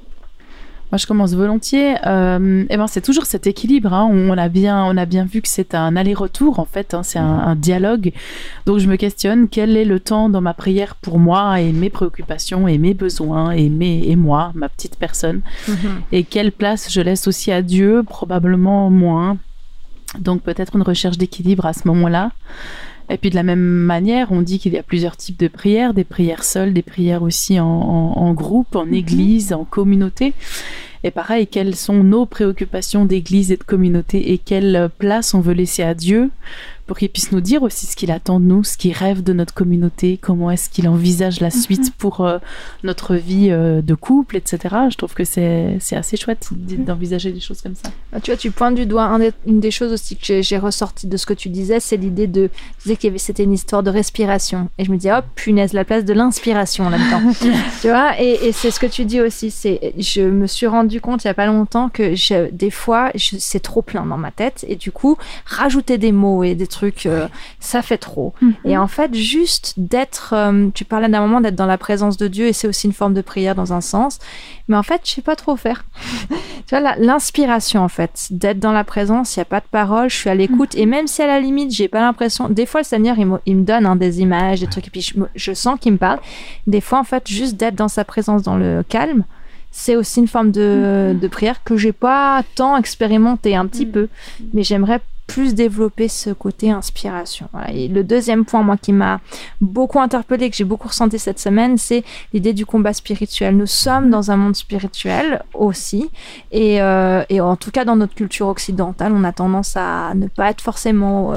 Moi, je commence volontiers. C'est toujours cet équilibre. On a bien vu que c'est un aller-retour, en fait. C'est un dialogue. Donc, je me questionne quel est le temps dans ma prière pour moi et mes préoccupations et mes besoins et moi, ma petite personne. Et quelle place je laisse aussi à Dieu, probablement moins. Donc, peut-être une recherche d'équilibre à ce moment-là. Et puis de la même manière, on dit qu'il y a plusieurs types de prières, des prières seules, des prières aussi en groupe, en église, en communauté. Et pareil, quelles sont nos préoccupations d'église et de communauté et quelle place on veut laisser à Dieu pour qu'il puisse nous dire aussi ce qu'il attend de nous, ce qu'il rêve de notre communauté, comment est-ce qu'il envisage la suite pour notre vie de couple, etc. Je trouve que c'est assez chouette d'envisager des choses comme ça. Tu vois, tu pointes du doigt une des choses aussi que j'ai ressorti de ce que tu disais, c'est l'idée de... Tu disais c'était une histoire de respiration. Et je me dis, oh punaise, la place de l'inspiration là-dedans. Tu vois, et c'est ce que tu dis aussi. Je me suis rendu compte il n'y a pas longtemps que des fois, c'est trop plein dans ma tête. Et du coup, rajouter des mots et des trucs, ça fait trop. Et en fait, juste d'être... tu parlais d'un moment d'être dans la présence de Dieu, et c'est aussi une forme de prière dans un sens. Mais en fait, je sais pas trop faire. Tu vois, l'inspiration, en fait, d'être dans la présence, il n'y a pas de parole, je suis à l'écoute. Et même si à la limite, j'ai pas l'impression... Des fois, le Seigneur, il me donne des images, des trucs, et puis je sens qu'il me parle. Des fois, en fait, juste d'être dans sa présence, dans le calme, c'est aussi une forme de prière que j'ai pas tant expérimenté, un petit peu. Mais j'aimerais plus développer ce côté inspiration. Voilà. Et le deuxième point, moi, qui m'a beaucoup interpellée, que j'ai beaucoup ressenti cette semaine, c'est l'idée du combat spirituel. Nous sommes dans un monde spirituel aussi, et en tout cas dans notre culture occidentale, on a tendance à ne pas être forcément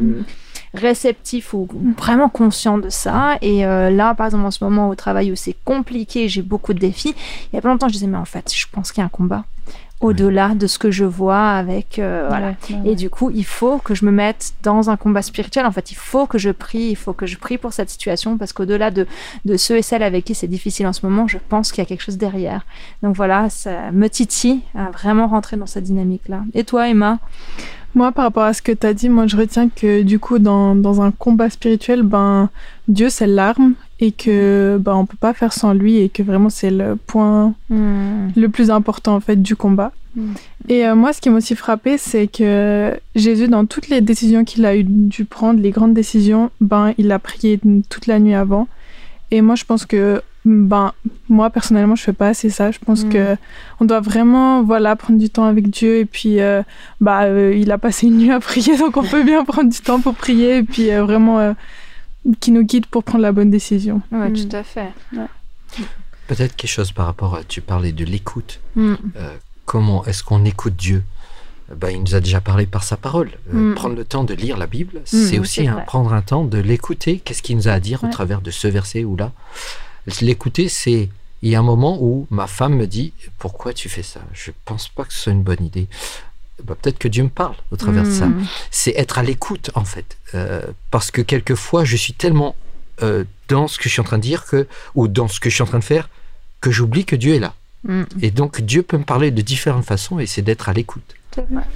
réceptif ou vraiment conscient de ça. Et là, par exemple, en ce moment au travail où c'est compliqué, j'ai beaucoup de défis, il y a pas longtemps, je disais, mais en fait, je pense qu'il y a un combat au-delà de ce que je vois avec... voilà. Et du coup, il faut que je me mette dans un combat spirituel. En fait, il faut que je prie pour cette situation, parce qu'au-delà de ceux et celles avec qui c'est difficile en ce moment, je pense qu'il y a quelque chose derrière. Donc voilà, ça me titille à vraiment rentrer dans cette dynamique-là. Et toi, Emma ? Moi, par rapport à ce que tu as dit, moi, je retiens que du coup, dans un combat spirituel, Dieu, c'est l'arme, et que on peut pas faire sans lui, et que vraiment, c'est le point le plus important, en fait, du combat. Et moi, ce qui m'a aussi frappé, c'est que Jésus, dans toutes les décisions qu'il a dû prendre, les grandes décisions, il a prié toute la nuit avant. Et moi, je pense que moi, personnellement, je fais pas assez ça. Je pense que on doit vraiment, prendre du temps avec Dieu. Et puis, il a passé une nuit à prier, donc on peut bien prendre du temps pour prier. Et puis, vraiment, qui nous guide pour prendre la bonne décision. Ouais, tout à fait. Ouais. Peut-être quelque chose par rapport à... Tu parlais de l'écoute. Comment est-ce qu'on écoute Dieu ? Il nous a déjà parlé par sa parole. Prendre le temps de lire la Bible, c'est aussi prendre un temps de l'écouter. Qu'est-ce qu'il nous a à dire au travers de ce verset ou là ? L'écouter, c'est... Il y a un moment où ma femme me dit « Pourquoi tu fais ça ? Je ne pense pas que ce soit une bonne idée. » Peut-être que Dieu me parle au travers de ça. C'est être à l'écoute, en fait. Parce que quelquefois, je suis tellement dans ce que je suis en train de dire ou dans ce que je suis en train de faire que j'oublie que Dieu est là. Et donc, Dieu peut me parler de différentes façons, et c'est d'être à l'écoute. C'est vrai.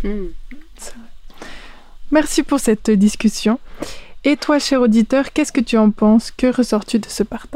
Merci pour cette discussion. Et toi, cher auditeur, qu'est-ce que tu en penses ? Que ressors-tu de ce partage ?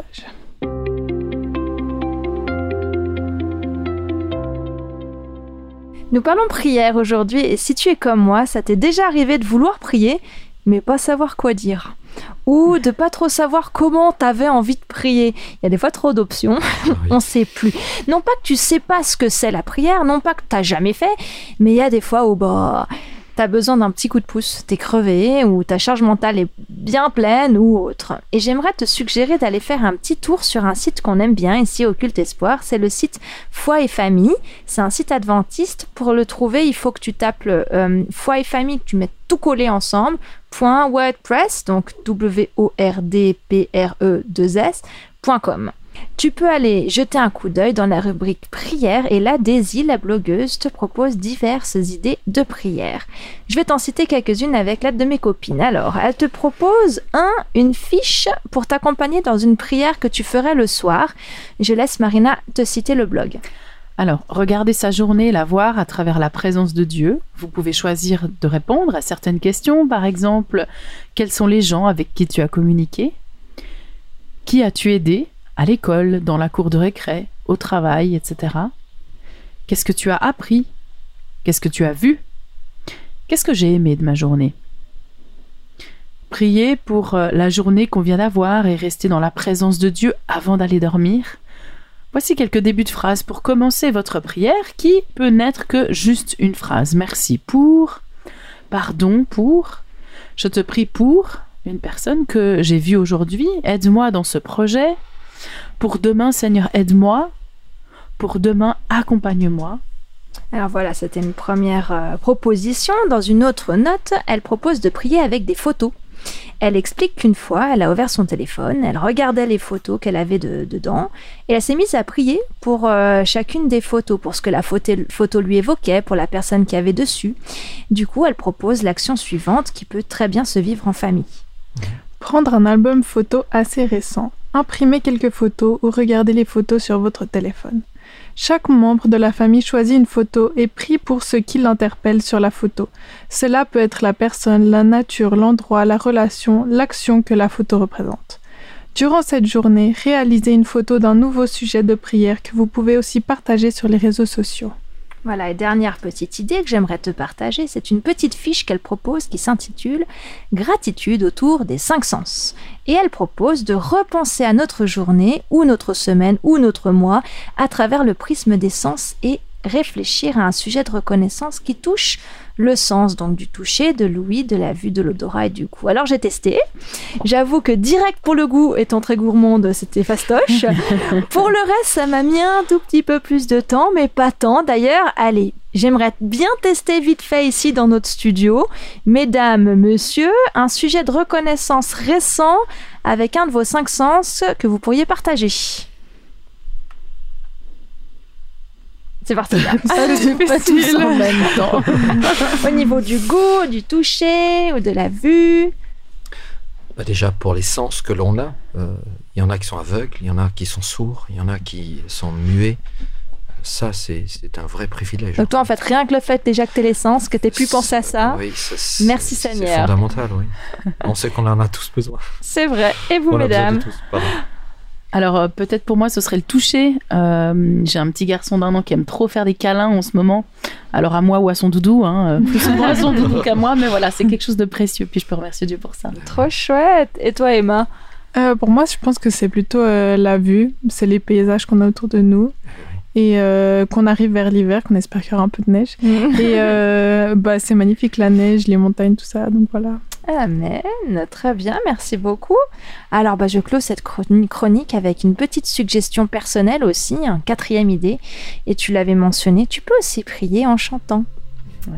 Nous parlons prière aujourd'hui, et si tu es comme moi, ça t'est déjà arrivé de vouloir prier, mais pas savoir quoi dire. Ou de pas trop savoir comment t'avais envie de prier. Il y a des fois trop d'options, on sait plus. Non pas que tu sais pas ce que c'est la prière, non pas que t'as jamais fait, mais il y a des fois où t'as besoin d'un petit coup de pouce, t'es crevé, ou ta charge mentale est bien pleine, ou autre. Et j'aimerais te suggérer d'aller faire un petit tour sur un site qu'on aime bien ici au Culte Espoir, c'est le site Foi et Famille. C'est un site adventiste. Pour le trouver, il faut que tu tapes Foi et Famille, que tu mettes tout collé ensemble, .wordpress, donc WORDPRE2S.com. Tu peux aller jeter un coup d'œil dans la rubrique prière, et là, Daisy, la blogueuse, te propose diverses idées de prière. Je vais t'en citer quelques-unes avec l'aide de mes copines. Alors, elle te propose une fiche pour t'accompagner dans une prière que tu ferais le soir. Je laisse Marina te citer le blog. Alors, regardez sa journée, la voir à travers la présence de Dieu. Vous pouvez choisir de répondre à certaines questions, par exemple, quels sont les gens avec qui tu as communiqué ? Qui as-tu aidé ? À l'école, dans la cour de récré, au travail, etc. Qu'est-ce que tu as appris ? Qu'est-ce que tu as vu ? Qu'est-ce que j'ai aimé de ma journée ? Prier pour la journée qu'on vient d'avoir et rester dans la présence de Dieu avant d'aller dormir. Voici quelques débuts de phrases pour commencer votre prière qui peut n'être que juste une phrase. Merci pour, pardon pour, je te prie pour une personne que j'ai vue aujourd'hui, aide-moi dans ce projet. Pour demain, Seigneur, aide-moi. Pour demain, accompagne-moi. Alors voilà, c'était une première proposition. Dans une autre note, elle propose de prier avec des photos. Elle explique qu'une fois, elle a ouvert son téléphone, elle regardait les photos qu'elle avait dedans et elle s'est mise à prier pour chacune des photos, pour ce que la photo lui évoquait, pour la personne qui avait dessus. Du coup, elle propose l'action suivante qui peut très bien se vivre en famille. Prendre un album photo assez récent, imprimer quelques photos ou regarder les photos sur votre téléphone. Chaque membre de la famille choisit une photo et prie pour ce qui l'interpelle sur la photo. Cela peut être la personne, la nature, l'endroit, la relation, l'action que la photo représente. Durant cette journée, réalisez une photo d'un nouveau sujet de prière que vous pouvez aussi partager sur les réseaux sociaux. Voilà, et dernière petite idée que j'aimerais te partager, c'est une petite fiche qu'elle propose qui s'intitule « Gratitude autour des 5 sens ». Et elle propose de repenser à notre journée, ou notre semaine, ou notre mois, à travers le prisme des sens et réfléchir à un sujet de reconnaissance qui touche le sens, donc du toucher, de l'ouïe, de la vue, de l'odorat et du goût. Alors j'ai testé, j'avoue que direct pour le goût, étant très gourmande, c'était fastoche. Pour le reste, ça m'a mis un tout petit peu plus de temps, mais pas tant. D'ailleurs, allez, j'aimerais bien tester vite fait ici dans notre studio. Mesdames, messieurs, un sujet de reconnaissance récent avec un de vos 5 sens que vous pourriez partager. C'est parti. Pas tous en même temps. Au niveau du goût, du toucher ou de la vue. Déjà, pour les sens que l'on a, il y en a qui sont aveugles, il y en a qui sont sourds, il y en a qui sont muets. Ça, c'est un vrai privilège. Donc toi, en fait, rien que le fait déjà que tu aies les sens, que tu aies pu penser à ça, oui, merci Seigneur. C'est fondamental, oui. On sait qu'on en a tous besoin. C'est vrai. Et vous, On a besoin mesdames de tous, pardon. Alors peut-être pour moi ce serait le toucher. J'ai un petit garçon d'1 an qui aime trop faire des câlins en ce moment. Alors à moi ou à son doudou, plus souvent à son doudou qu'à moi, mais voilà, c'est quelque chose de précieux. Puis je peux remercier Dieu pour ça. Trop chouette. Et toi, Emma? Pour moi, je pense que c'est plutôt la vue, c'est les paysages qu'on a autour de nous. Et qu'on arrive vers l'hiver, qu'on espère qu'il y aura un peu de neige. Et c'est magnifique, la neige, les montagnes, tout ça, donc voilà. Amen, très bien, merci beaucoup. Alors je clôt cette chronique avec une petite suggestion personnelle aussi, une 4e idée. Et tu l'avais mentionné, tu peux aussi prier en chantant. Ouais.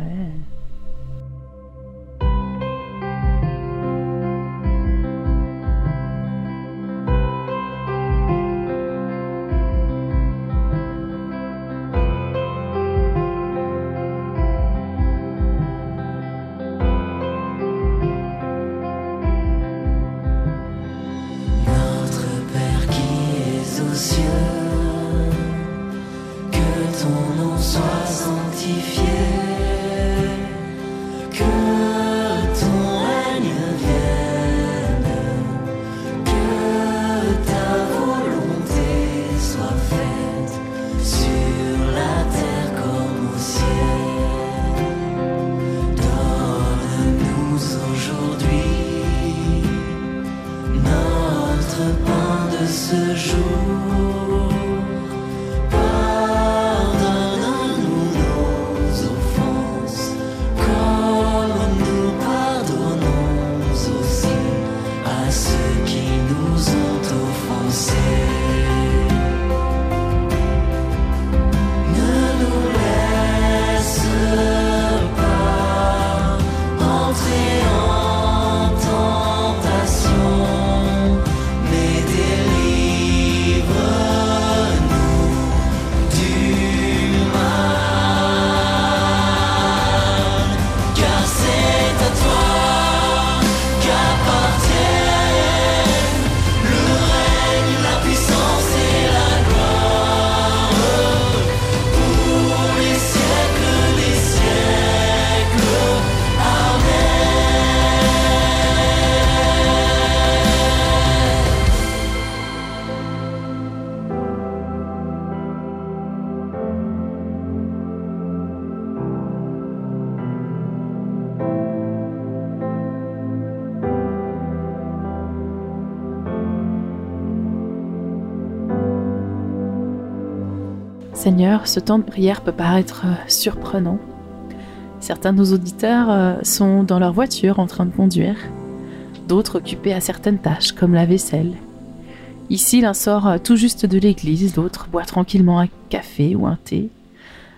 Seigneur, ce temps de prière peut paraître surprenant. Certains de nos auditeurs sont dans leur voiture en train de conduire, d'autres occupés à certaines tâches comme la vaisselle. Ici, l'un sort tout juste de l'église, l'autre boit tranquillement un café ou un thé.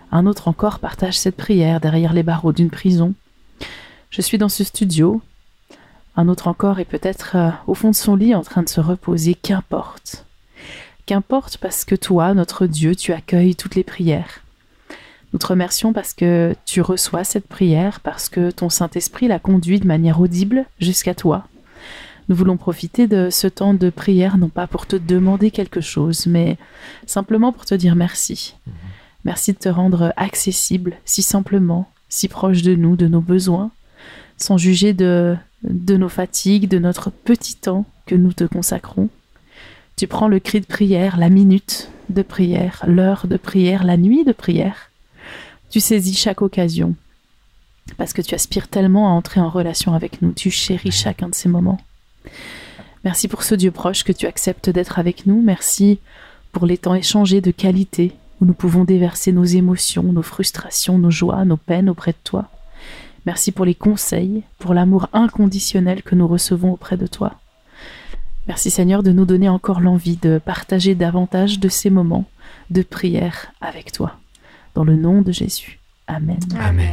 Un autre encore partage cette prière derrière les barreaux d'une prison. Je suis dans ce studio. Un autre encore est peut-être au fond de son lit en train de se reposer. Qu'importe. Qu'importe parce que toi, notre Dieu, tu accueilles toutes les prières. Nous te remercions parce que tu reçois cette prière, parce que ton Saint-Esprit la conduit de manière audible jusqu'à toi. Nous voulons profiter de ce temps de prière, non pas pour te demander quelque chose, mais simplement pour te dire merci. Merci de te rendre accessible, si simplement, si proche de nous, de nos besoins, sans juger de nos fatigues, de notre petit temps que nous te consacrons. Tu prends le cri de prière, la minute de prière, l'heure de prière, la nuit de prière. Tu saisis chaque occasion, parce que tu aspires tellement à entrer en relation avec nous. Tu chéris chacun de ces moments. Merci pour ce Dieu proche que tu acceptes d'être avec nous. Merci pour les temps échangés de qualité, où nous pouvons déverser nos émotions, nos frustrations, nos joies, nos peines auprès de toi. Merci pour les conseils, pour l'amour inconditionnel que nous recevons auprès de toi. Merci Seigneur de nous donner encore l'envie de partager davantage de ces moments de prière avec toi. Dans le nom de Jésus. Amen. Amen.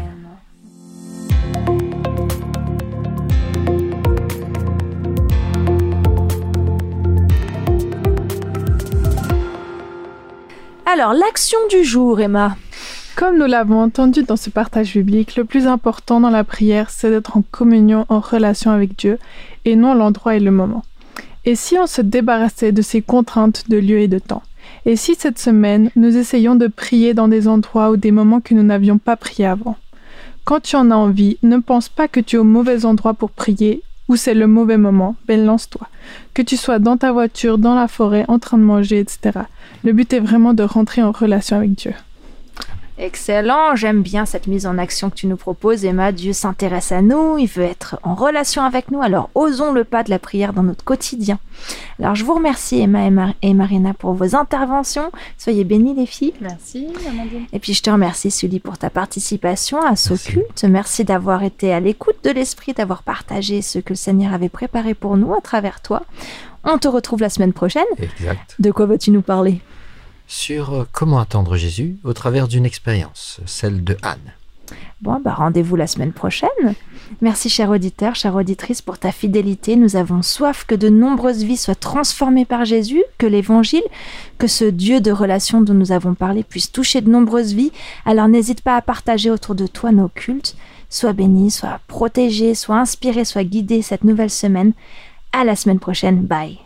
Alors, l'action du jour, Emma. Comme nous l'avons entendu dans ce partage biblique, le plus important dans la prière, c'est d'être en communion, en relation avec Dieu, et non l'endroit et le moment. Et si on se débarrassait de ces contraintes de lieu et de temps? Et si cette semaine, nous essayons de prier dans des endroits ou des moments que nous n'avions pas prié avant? Quand tu en as envie, ne pense pas que tu es au mauvais endroit pour prier ou c'est le mauvais moment, ben lance-toi. Que tu sois dans ta voiture, dans la forêt, en train de manger, etc. Le but est vraiment de rentrer en relation avec Dieu. Excellent, j'aime bien cette mise en action que tu nous proposes, Emma. Dieu s'intéresse à nous, il veut être en relation avec nous, alors osons le pas de la prière dans notre quotidien. Alors je vous remercie Emma et Marina pour vos interventions, soyez bénies les filles. Merci Amandine. Et puis je te remercie Sully pour ta participation à ce culte, merci d'avoir été à l'écoute de l'esprit, d'avoir partagé ce que le Seigneur avait préparé pour nous à travers toi. On te retrouve la semaine prochaine. Exact. De quoi vas-tu nous parler ? Sur comment attendre Jésus au travers d'une expérience, celle de Anne. Bon, rendez-vous la semaine prochaine. Merci, chers auditeurs, chères auditrices, pour ta fidélité. Nous avons soif que de nombreuses vies soient transformées par Jésus, que l'Évangile, que ce Dieu de relation dont nous avons parlé puisse toucher de nombreuses vies. Alors n'hésite pas à partager autour de toi nos cultes. Sois béni, sois protégé, sois inspiré, sois guidé cette nouvelle semaine. À la semaine prochaine. Bye.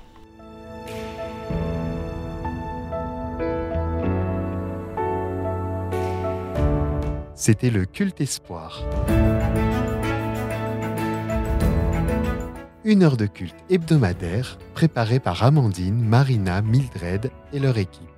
C'était le Culte Espoir. Une heure de culte hebdomadaire préparée par Amandine, Marina, Mildred et leur équipe.